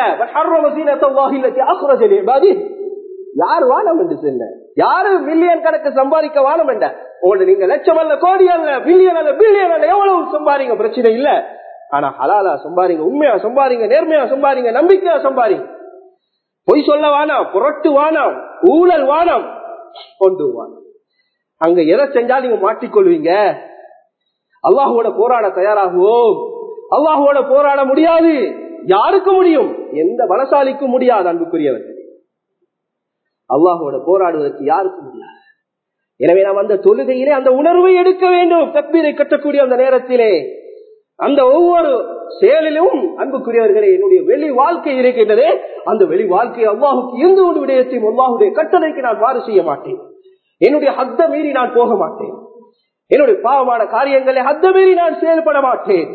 யாரு வானம் என்று சொன்ன? யாரு மில்லியன் கணக்கு சம்பாதிக்க வானம் என்ற? உங்களோட நீங்க லட்சம் அல்ல, கோடி அல்ல, பில்லியன் அல்ல, பில்லியன் அல்ல, எவ்வளவு சம்பாதிங்க பிரச்சனை இல்ல. ஆனா ஹலாலா சம்பாதிங்க, உண்மையா சம்பாதிங்க, நேர்மையா சம்பாதிங்க, நம்பிக்கையா சம்பாதிங்க. பொய் சொல்ல வானம், புரட்டு வானம், ஊழல் வானம், கொண்டு வானம். அங்க எதை செஞ்சாலும் நீங்க மாட்டிக்கொள்வீங்க. அல்லாஹுவோட போராட தயாராகுவோம். அல்லாஹுவோட போராட முடியாது. யாருக்கு முடியும்? எந்த பலசாலிக்கும் முடியாது. அன்புக்குரியவர்கள், அல்லாஹுவோட போராடுவதற்கு யாருக்கும் முடியாது. எனவே நாம் அந்த தொழுகையிலே அந்த உணர்வை எடுக்க வேண்டும். தக்பீரை கட்டக்கூடிய அந்த நேரத்திலே அந்த ஒவ்வொரு செயலிலும் அன்புக்குரியவர்களே, என்னுடைய வெளி வாழ்க்கை இருக்கின்றதே, அந்த வெளி வாழ்க்கை அல்லாஹுக்கு எந்த ஒரு விடயத்தையும் அல்லாஹுடைய கட்டளைக்கு நான் மாறு செய்ய மாட்டேன். என்னுடைய ஹத்த மீறி நான் போக மாட்டேன். என்னுடைய பாவமான காரியங்களை ஹத்த மீறி நான் செயல்பட மாட்டேன்.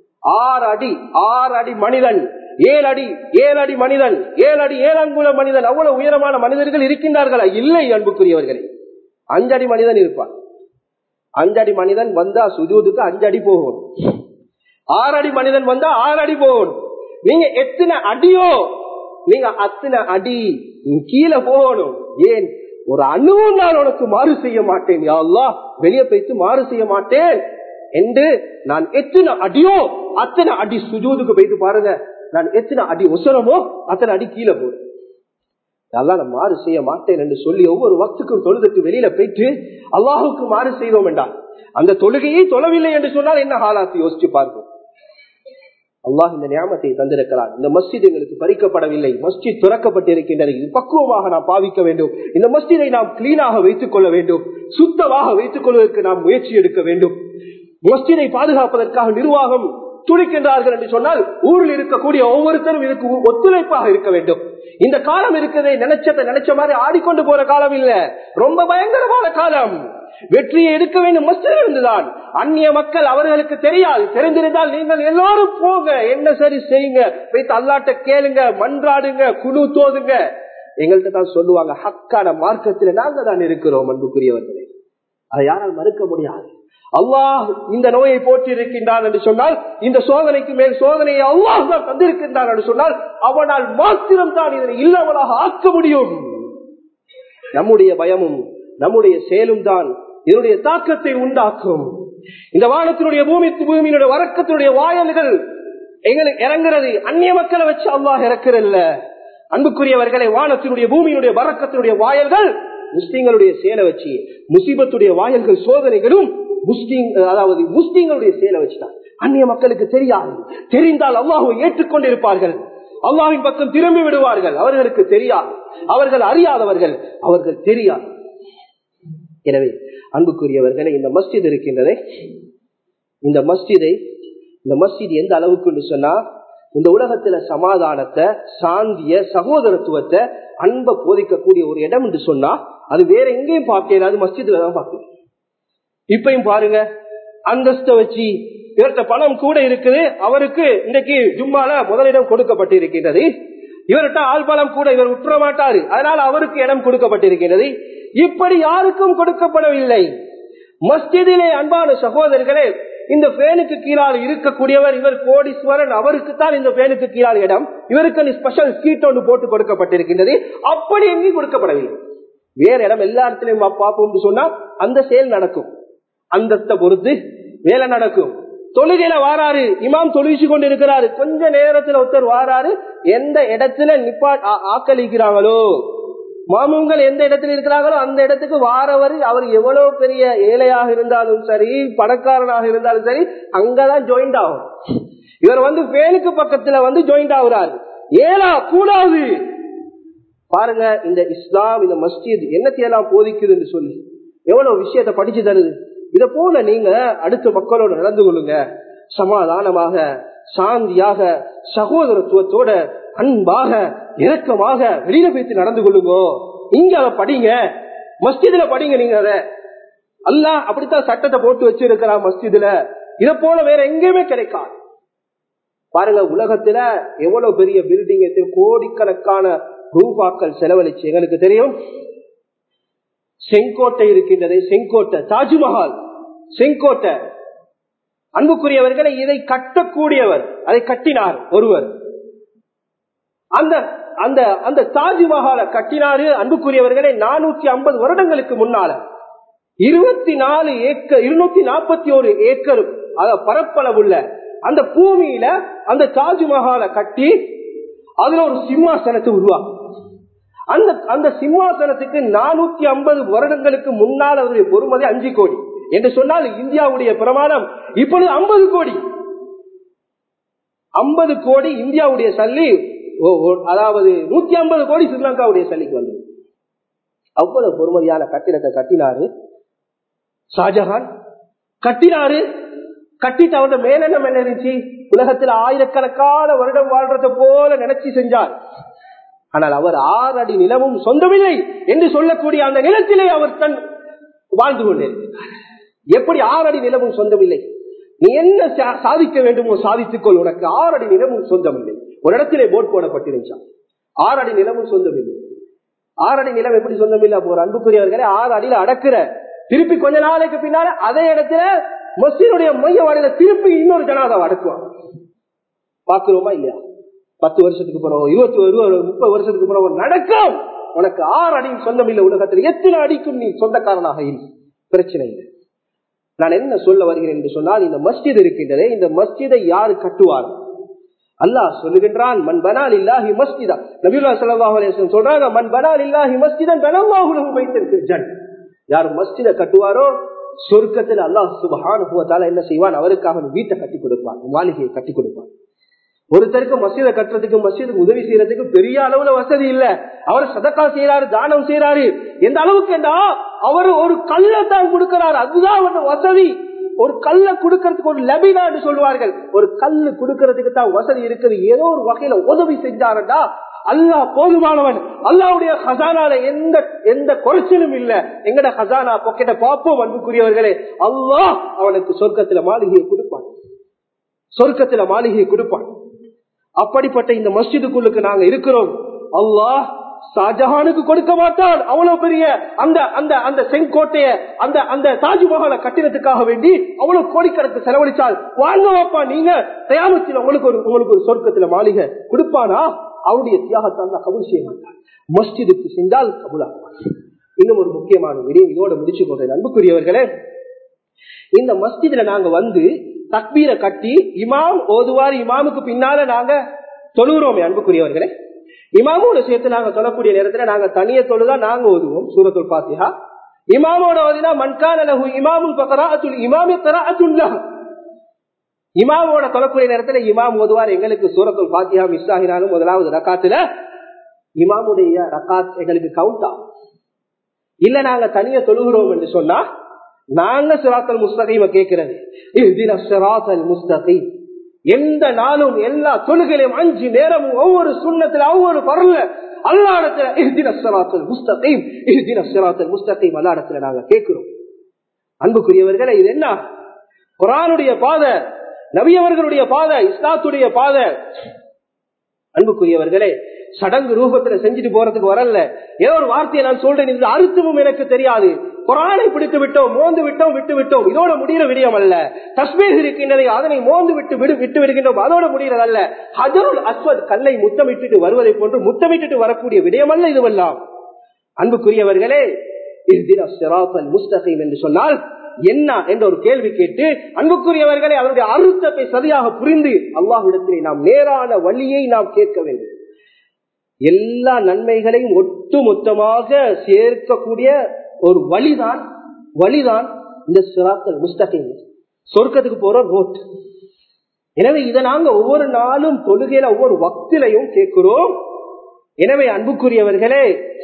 6 அடி மனிதன், 7 அடி மனிதன், 7 அடி 7 அங்குல மனிதன், அவ்வளவு உயரமான மனிதர்கள் இருக்கின்றார்களா? இல்லை அன்புக்குரியவர்களே. 5 அடி மனிதன் இருப்பான். 5 அடி மனிதன் வந்தா சுஜூதுக்கு 5 அடி போகணும். 6 அடி மனிதன் வந்தா 6 அடி போகணும். நீங்க எத்தனை அடியோ நீங்க அத்தனை அடி கீழே போகணும். ஏன்? ஒரு அணுவும் நான் உனக்கு மாறு செய்ய மாட்டேன் யா அல்லாஹ், வெளியே போய்த்து மாறு செய்ய மாட்டேன் என்று நான் எத்தனை அடியோ அத்தனை அடி சுஜூதுக்கு போய்த்து பாருங்க. நான் எத்தனை அடி உசரமோ அத்தனை அடி கீழே போறேன். அல்லாஹ் நான் மாறு செய்ய மாட்டேன் என்று சொல்லி ஒவ்வொரு வக்துக்கும் தொழுதுக்கு வெளியில போயிட்டு அல்லாஹுக்கு மாறு செய்தோம் என்றால், அந்த தொழுகையை தொழவில்லை என்று சொன்னால் என்ன ஹாலாத்து யோசிச்சு பார்ப்போம். அல்லாஹ் இந்த நியாமத்தை தந்திருக்கிறார். இந்த மஸ்ஜித் எங்களுக்கு பறிக்கப்படவில்லை, மஸ்ஜித் திறக்கப்பட்டிருக்கின்றது. இது பக்குவமாக நாம் பாவிக்க வேண்டும். இந்த மஸ்ஜிதை நாம் கிளீனாக வைத்துக் கொள்ள வேண்டும், சுத்தமாக வைத்துக் கொள்வதற்கு நாம் முயற்சி எடுக்க வேண்டும். மஸ்ஜிதை பாதுகாப்பதற்காக நிர்வாகம் துடிக்கின்றார்கள் என்று சொன்னால் ஊரில் இருக்கக்கூடிய ஒவ்வொருத்தரும் இதுக்கு ஒத்துழைப்பாக இருக்க வேண்டும். இந்த காலம் இருக்கிறதே நினைச்ச மாதிரி ஆடிக்கொண்டு போற காலம் இல்ல, ரொம்ப பயங்கரமான காலம். வெற்றியை எடுக்க வேண்டும் மஸ்ஜிதில் இருந்துதான். அந்நிய மக்கள் அவர்களுக்கு தெரியாது, தெரிந்திருந்தால் நீங்கள் எல்லாரும் போங்க, என்ன சரி செய்யுங்க, போயிட்டு அல்லாட்ட கேளுங்க, மன்றாடுங்க, குழு தோதுங்க, எங்கள்கிட்ட தான் சொல்லுவாங்க. ஹக்கான மார்க்கத்தில் நாங்க தான் இருக்கிறோம். அன்புக்குரியவர்களே, அதை யாரால் மறுக்க முடியாது. அல்லாஹ் இந்த நோயை போற்றி இருக்கின்றான் என்று சொன்னால், இந்த சோதனைக்கு மேல் சோதனையை அல்லாஹ் தான் தந்திருக்கின்றான் என்று சொன்னால், அவனால் மாத்திரம் தான் இதனை இல்லாமலாக ஆக்க முடியும். நம்முடைய பயமும் நம்முடைய செயலும் தான் இதனுடைய தாக்கத்தை உண்டாக்கும். இந்த வானத்தினுடைய பூமியினுடைய வரக்கத்தினுடைய வாயல்கள் எங்களுக்கு இறங்குறது அந்நிய மக்களை வச்சு அல்லாஹ் இறக்குறல்ல. அன்புக்குரியவர்களை, வானத்தினுடைய பூமியினுடைய வரக்கத்தினுடைய வாயல்கள் முஸ்லிம்களுடைய சேலை வச்சு, முசீபத்துடைய வாயல்கள் சோதனைகளும் முஸ்லிம்களுடைய சேலை வச்சுதான். அந்நிய மக்களுக்கு தெரியாது, தெரிந்தால் அல்லாஹ்வை ஏற்றுக்கொண்டிருப்பார்கள், அல்லாஹ்வின் பக்கம் திரும்பி விடுவார்கள். அவர்களுக்கு தெரியாது, அவர்கள் அறியாதவர்கள், அவர்கள் தெரியாது. எனவே அன்புக்குரியவர்களை, இந்த மஸ்ஜித் இருக்கின்றதே, இந்த மஸ்ஜித் எந்த அளவுக்கு சொன்னா, இந்த உலகத்துல சமாதானத்தை, சாந்திய, சகோதரத்துவத்தை, அன்பை போதிக்கக்கூடிய ஒரு இடம் என்று சொன்னா அது வேற எங்கேயும் பார்க்கல, அது மஸ்ஜித்ல தான் பார்க்கணும். இப்பயும் பாருங்க, அந்தஸ்தை வச்சு இவர்கிட்ட பணம் கூட இருக்குது, அவருக்கு இன்னைக்கு ஜும்மால முதலிடம் கொடுக்கப்பட்டிருக்கின்றது. இவர்கிட்ட ஆள் பலம் கூட, இவர் உற்ற மாட்டாரு, அதனால அவருக்கு இடம் கொடுக்கப்பட்டிருக்கிறது. இப்படி யாருக்கும் கொடுக்கப்படவில்லை. மஸ்ஜிதிலே அன்பான சகோதரர்களே, இந்த பேனுக்கு கீழால் இருக்கக்கூடியவர் இவர் கோடீஸ்வரன், அவருக்குத்தான் இந்த பேனுக்கு கீழால் இடம், இவருக்கு ஸ்பெஷல் சீட் ஒன்று போட்டு கொடுக்கப்பட்டிருக்கின்றது. அப்படி எங்கேயும் கொடுக்கப்படவில்லை. வேற இடம் எல்லா இடத்திலையும் பார்ப்போம் சொன்னா அந்த செயல் நடக்கும், அந்தஸ்தை பொறுத்து வேலை நடக்கும். தொழுகையில வாராரு, இமாம் தொழுவிச்சு கொண்டு இருக்கிறாரு, கொஞ்ச நேரத்துல ஒருத்தர் வாராரு, எந்த இடத்துல ஆக்களிக்கிறாங்களோ, மாமுங்கள் எந்த இடத்துல இருக்கிறாங்களோ அந்த இடத்துக்கு வாரவர், அவர் எவ்வளவு பெரிய ஏழையாக இருந்தாலும் சரி, பணக்காரனாக இருந்தாலும் சரி, அங்கதான் ஜாயிண்ட் ஆகும். இவர் பேனுக்கு பக்கத்துல ஜாயிண்ட் ஆகுறாரு. ஏலா கூடாது. பாருங்க, இந்த இஸ்லாம், இந்த மஸ்ஜித் என்னத்தையெல்லாம் போதிக்குதுன்னு சொல்லி எவ்வளவு விஷயத்தை படிச்சு தருது. இத போல நீங்க அடுத்த மக்களோட நடந்து கொள்ளுங்க, சமாதானமாக, சாந்தியாக, சகோதரத்துவத்தோட, அன்பாக, இரக்கமாக வெளியில பேசி நடந்து கொள்ளுங்க. இங்க அதை படிங்க, மஸ்ஜிதுல படிங்க. நீங்க அதை அல்லாஹ் அப்படித்தான் சட்டத்தை போட்டு வச்சிருக்கிறா மஸ்ஜிதுல. இத போல வேற எங்கேயுமே கிடைக்காது. பாருங்க, உலகத்துல எவ்வளவு பெரிய பில்டிங், கோடிக்கணக்கான ரூபாக்கள் செலவழிச்சு எங்களுக்கு தெரியும். செங்கோட்டை இருக்கின்றது, செங்கோட்டை, தாஜ்மஹால், செங்கோட்டை. அன்புக்குரியவர்களை, இதை கட்டக்கூடியவர், அதை கட்டினார் ஒருவர். அந்த அந்த அந்த தாஜ்மஹாலை கட்டினாரு அன்புக்குரியவர்களை 450 வருடங்களுக்கு முன்னால. 24 ஏக்கர், 241 ஏக்கர் பரப்பளவுள்ள அந்த பூமியில அந்த தாஜ்மஹாலை கட்டி அதுல ஒரு சிம்மாசனத்தை உருவாக்கும். அந்த சிம்மாசனத்துக்கு 450 வருடங்களுக்கு முன்னால் அவருடைய பொறுமதி 5 கோடி என்று சொன்னால், இந்தியாவுடைய பிரமாணம் இப்பொழுது 50 கோடி. 50 கோடி இந்தியாவுடைய சல்லி, அதாவது 150 கோடி ஸ்ரீலங்காவுடைய சல்லிக்கு வந்து அவ்வளவு பொறுமதியான கட்டிடத்தை கட்டினாரு ஷாஜஹான். கட்டினாரு, கட்டிட்டு அவரோட மேலெண்ணம் என்ன இருந்துச்சு, உலகத்தில் ஆயிரக்கணக்கான வருடம் வாழ்றத போல நினைச்சு செஞ்சார். ஆனால் அவர் 6 அடி நிலமும் சொந்தமில்லை என்று சொல்லக்கூடிய அந்த நிலத்திலே அவர் தன் வாழ்ந்து கொண்டிருக்கிறார். எப்படி 6 அடி நிலமும் சொந்தமில்லை? நீ என்ன சாதிக்க வேண்டுமோ சாதித்துக்கொள், உனக்கு 6 அடி நிலமும் சொந்தமில்லை. ஒரு இடத்திலே போட் போடப்பட்டிருந்துச்சா, 6 அடி நிலமும் சொந்தமில்லை. 6 அடி நிலம் எப்படி சொந்தமில்லை? ஒரு அன்புக்குரியவர்களே, 6 அடியில அடக்குற, திருப்பி கொஞ்ச நாளைக்கு பின்னால அதே இடத்துல மஸ்ஜிதுடைய மைய வாடையில திருப்பி இன்னொரு ஜனாதாவை அடக்குவாங்க. பாக்குறோமா இல்லையா? 10 வருஷத்துக்கு பிறகு, 30 வருஷத்துக்கு பிறகு நடக்கும். உனக்கு 6 அடியும் சொந்தம் இல்லை. உலகத்தில் எத்தனை அடிக்கும் நீ சொந்தக்காரனாக இல்லை, பிரச்சனை இல்லை. நான் என்ன சொல்ல வருகிறேன் என்று சொன்னால், இந்த மஸ்ஜித் இருக்கின்றதே, இந்த மஸ்ஜிதை யாரு கட்டுவார்? அல்லாஹ் சொல்லுகின்றான், மன் பனா லில்லாஹி மஸ்ஜிதா. நபியுல்லாஹி ஸல்லல்லாஹு அலைஹி வஸல்லம் சொல்றாங்க, மன் பனா லில்லாஹி மஸ்ஜிதன் பனல்லாஹு லஹு பைத்தன் ஃபில் ஜன்னah. யார் மஸ்ஜிதை கட்டுவாரோ சொர்க்கத்தில் அல்லாஹ் சுப்ஹானஹு வ தஆலா என்ன செய்வான், அவருக்காக வீட்டை கட்டி கொடுப்பான், மாளிகையை கட்டி கொடுப்பான். ஒருத்தருக்கு மஸ்ஜிதை கட்டுறதுக்கு, மஸ்ஜிதுக்கு உதவி செய்யறதுக்கு பெரிய அளவுல வசதி இல்ல, அவர் சதக்கா செய்யறாரு, தானம் செய்யறாரு. எந்த அளவுக்கு என்றா அவர் ஒரு கல்லை தான் கொடுக்கிறார், அதுதான் அவருடைய வசதி. ஒரு கல்ல குடுக்கறதுக்கு ஒரு லபினான்னு சொல்லுவார்கள், ஒரு கல்லு குடுக்கறதுக்கு தான் வசதி இருக்குது, ஏதோ ஒரு வகையில உதவி செஞ்சாருடா அல்லாஹ் போதுமானவன். அல்லாஹ்வுடைய ஹசானால எந்த குறைச்சலும் இல்ல. எங்கட ஹசானா பொக்கெட்ட பாப்போம் அன்புக்குரியவர்களே, அல்லாஹ் அவனுக்கு சொர்க்கத்துல மாளிகையை கொடுப்பான், சொர்க்கத்துல மாளிகையை கொடுப்பான். அப்படிப்பட்ட இந்த மஸ்ஜிதுக்குள்ளுக்கு நாங்க இருக்கிறோம். அல்லாஹ் ஷாஜஹானுக்கு கொடுக்க மாட்டான். அவ்வளவு பெரிய அந்த செங்கோட்டைய அந்த தாஜ்மஹாலை கட்டிடத்துக்காக வேண்டி அவ்வளவு கோடிக்கணக்கு செலவழிச்சால் வாங்க வாப்பா நீங்க கியாமத்தில் உங்களுக்கு ஒரு சொர்க்கத்துல மாளிகை கொடுப்பானா? அவருடைய தியாகத்தால் தான் கபூல் செய்ய மாட்டான். மஸ்ஜிதுக்கு சென்றால் கபூலாகுவான். இன்னும் ஒரு முக்கியமான விடயம் இதோட முடிச்சு கொண்டேன் அன்புக்குரியவர்களே. இந்த மஸ்ஜிதுல நாங்க வந்து தக்பீரை கட்டி இமாம் ஓதுவார், இமாமுக்கு பின்னால நாங்க தொழுகிறோமே அன்புக்குரியவர்களே, இமாமோட சேர்த்து நாங்க சொல்லக்கூடிய நேரத்துல நாங்க தனிய தொழுதா நாங்க ஓதுவோம் சூரத்துல் ஃபாத்திஹா. இமாமோட ஓதினா மன்கான லஹு இமாமுன் ஃபகராஅத்துல் இமாமி க்ராஅத்துன் லஹு. இமாமோட தொழக்கூடிய நேரத்துல இமாம் ஓதுவார், எங்களுக்கு சூரத்துல் ஃபாத்திஹா மிஸ் ஆகினாலும் முதலாவது ரக்காத்துல இமாமுடைய ரக்காத் எங்களுக்கு கவுண்ட் ஆகும். இல்ல நாங்க தனிய தொழுகிறோம் என்று சொன்னா நாங்க சிராத்தல் முஸ்தகீம கேட்கிறது, இஹ்தினஸ் சிராத்தல் முஸ்தகீம். எந்த நாளும் எல்லா தொழுகையிலும் 5 நேரமும் ஒவ்வொரு சுன்னத்துல ஒவ்வொரு பரல அல்லாஹ்விடத்துல இஹ்தினஸ் சிராத்தல் முஸ்தகீம், இஹ்தினஸ் சிராத்தல் முஸ்தகீம் அல்லாஹ்விடத்துல நாங்க கேட்கிறோம். அன்புக்குரியவர்களே, இது என்ன? குர்ஆனுடைய பாதை, நபி அவர்களுடைய பாதை, இஸ்லாத்துடைய பாதை. அன்புக்குரியவர்களே, சடங்கு ரூபத்துல செஞ்சுட்டு போறதுக்கு வரல. ஏதோ ஒரு வார்த்தையை நான் சொல்றேன், இந்த அர்த்தமும் எனக்கு தெரியாது, குர்ஆனை பிடித்து விட்டோம், மோந்து விட்டோம், விட்டு விட்டோம், இதோட முடிகிற விடயம் அல்ல. தஸ்பீஹ் இருக்கின்றது, அதனை மோந்து விட்டு விடுகின்றோம், அதோட முடிகிறதல்ல. ஹஜருல் அஸ்வத் கல்லை முத்தமிட்டு வருவதை போன்று முத்தமிட்டு வரக்கூடிய விடயம் அல்ல இதுவெல்லாம். அன்புக்குரியவர்களே, இஹ்தினஸ் ஸிராத்தல் முஸ்தகீம் என்று சொன்னால் என்ன என்ற ஒரு கேள்வி கேட்டு அன்புக்குரியவர்களே அதனுடைய அர்த்தத்தை சரியாக புரிந்து அல்லாஹ்விடத்திலே நாம் நேரான வழியை நாம் கேட்க வேண்டும். எல்லா நன்மைகளையும் ஒட்டுமொத்தமாக சேர்க்கக்கூடிய ஒரு வழிதான் இந்த ஸிராத்தல் முஸ்தகீம், சொர்க்கத்துக்கு போற ரோட். எனவே இதை நாங்க ஒவ்வொரு நாளும் தொழுகையில ஒவ்வொரு வக்திலையும் கேட்கிறோம். எனவே அன்புக்குரியவர்களே,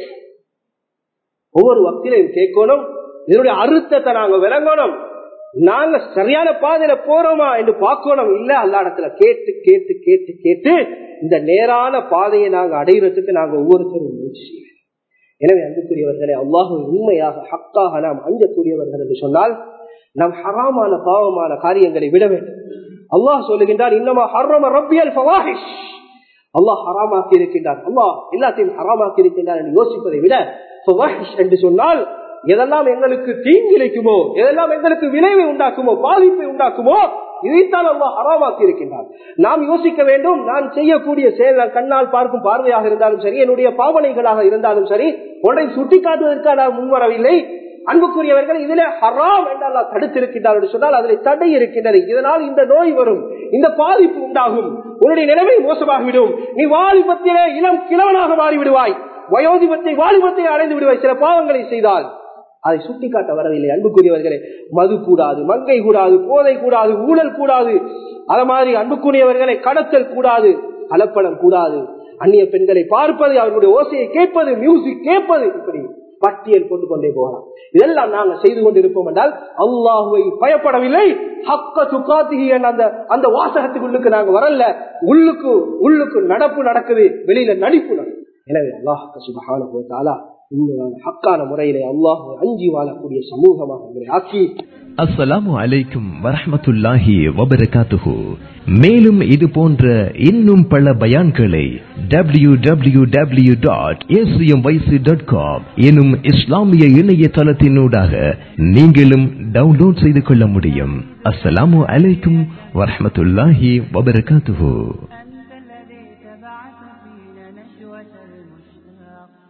ஒவ்வொரு வக்திலையும் கேட்கணும், இதனுடைய அர்த்தத்தை நாங்க விளங்கணும், நாங்க சரியான பாதையில போறோமா என்று பார்க்கணும். இல்ல அல்லாஹ்விடத்துல கேட்டு கேட்டு கேட்டு கேட்டு இந்த நேரான பாதையை நாங்க அடைகிறதுக்கு நாங்க ஒவ்வொருத்தரும் முயற்சி செய்வோம். எனவே அன்புக்குரியவர்களே, அல்லாஹ்வை உண்மையாக ஹக்காக நாம் அஞ்சக்கூடியவர்கள் என்று சொன்னால் நாம் ஹராமான பாவமான காரியங்களை விட வேண்டும். அல்லாஹ் சொல்லுகின்றார், இன்னமா ஹர்ரம ரப்பியல் ஃபவாஹிஷ். அல்லாஹ் ஹராமாக்கி இருக்கின்றார், அல்லாஹ் எல்லாத்தையும் ஹராமாக்கி இருக்கின்றார் என்று யோசிப்பதை விட ஃபவாஹிஷ் என்று சொன்னால் எதெல்லாம் எங்களுக்கு தீங்கிழைக்குமோ, எதெல்லாம் எங்களுக்கு விளைவை உண்டாக்குமோ, பாதிப்பை உண்டாக்குமோ, இதைத்தான் அல்லாஹ் ஹராமாக்கி இருக்கின்றார். நாம் யோசிக்க வேண்டும், நான் செய்யக்கூடிய செயல், நான் கண்ணால் பார்க்கும் பார்வையாக இருந்தாலும் சரி, என்னுடைய பாவனைகளாக இருந்தாலும் சரி, ஒன்றை சுட்டி காட்டுவதற்காக நான் முன்வரவில்லை. அன்புக்குரியவர்கள், இதில் ஹராம் என்று அல்லாஹ் தடுத்திருக்கின்றார் என்று சொன்னால் அதில் தடை இருக்கின்றது. இதனால் இந்த நோய் வரும், இந்த பாதிப்பு உண்டாகும், உன்னுடைய நிலைமை மோசமாகிவிடும், நீ வாலிபத்திலே இளம் கிழவனாக மாறிவிடுவாய், வாலிபத்தை அடைந்து விடுவாய் சில பாவங்களை செய்தால். அதை சுட்டிக்காட்ட வரவில்லை. அன்புக்குரியவர்களே, மது கூடாது, மங்கை கூடாது, போதை கூடாது, ஊழல் கூடாது, அது மாதிரி அன்புக்குரியவர்களை கடத்தல் கூடாது, கலப்படம் கூடாது, அந்நிய பெண்களை பார்ப்பது, அவர்களுடைய ஓசையை கேட்பது, மியூசிக் கேட்பது, இப்படி பட்டியல் கொண்டு கொண்டே போகலாம். இதெல்லாம் நாங்கள் செய்து கொண்டிருப்போம் என்றால் அல்லாஹ்வை பயப்படவில்லை. ஹக்க துகாத்திஹி அந்த வாசகத்துக்குள்ளுக்கு நாங்க வரல. உள்ளுக்கு நடப்பு நடக்குது, வெளியில நடிப்பு நடக்குது. எனவே அல்லாஹ் சுப்ஹானஹு வ தஆலா உண்மையான ஹக்கான முறையிலே அல்லாஹ்வை அஞ்சி வாழக்கூடிய சமூகமாக எங்களை ஆக்கி. அஸ்ஸலாமு அலைக்கும் வரஹ்மத்துல்லாஹி வபரகாத்துஹு. மேலும் இது போன்ற இன்னும் பல பயான்களை www.acmyc.com எனும் இஸ்லாமிய இணையதளத்தினூடாக நீங்களும் டவுன்லோட் செய்து கொள்ள முடியும். அஸ்ஸலாமு அலைக்கும் வரஹ்மத்துல்லாஹி வபரகாத்துஹு.